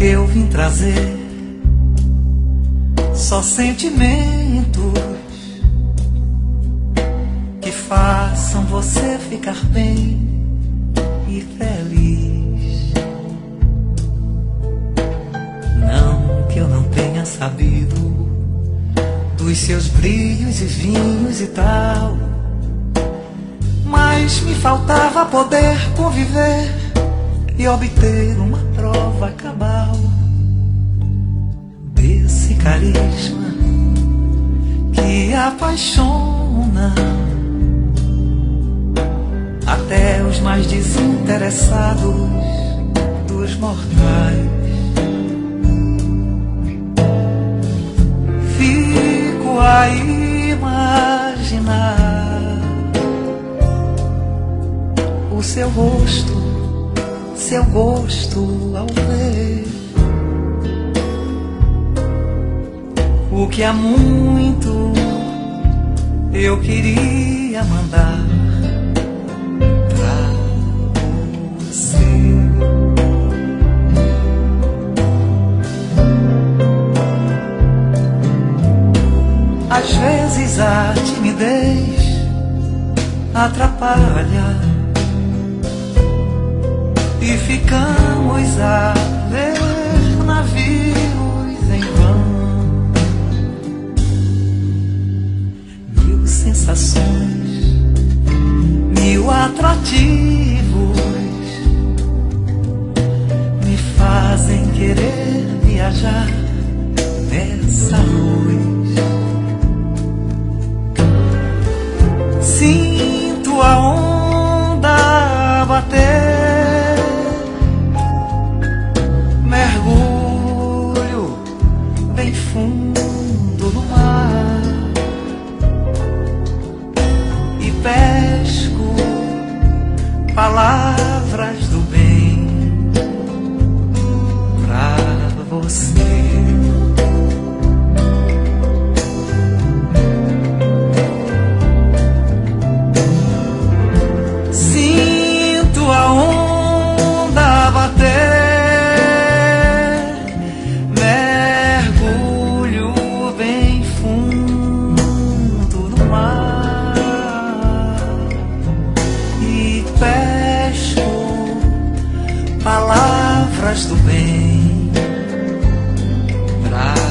eu vim trazer só sentimentos que façam você ficar bem e feliz. Não que eu não tenha sabido dos seus brilhos e vinhos e tal, mas me faltava poder conviver e obter uma prova cabal desse carisma que apaixona até os mais desinteressados dos mortais. Fico a imaginar o seu rosto, seu gosto ao ver o que há muito eu queria mandar pra você. Às vezes a timidez atrapalha e ficamos a ver navios em vão. Mil sensações, mil atrativos me fazem querer viajar nessa luz. Sinto a onda bater, mergulho bem fundo no mar e pesco palavras do bem pra você. Sinto a onda bater, palavras do bem pra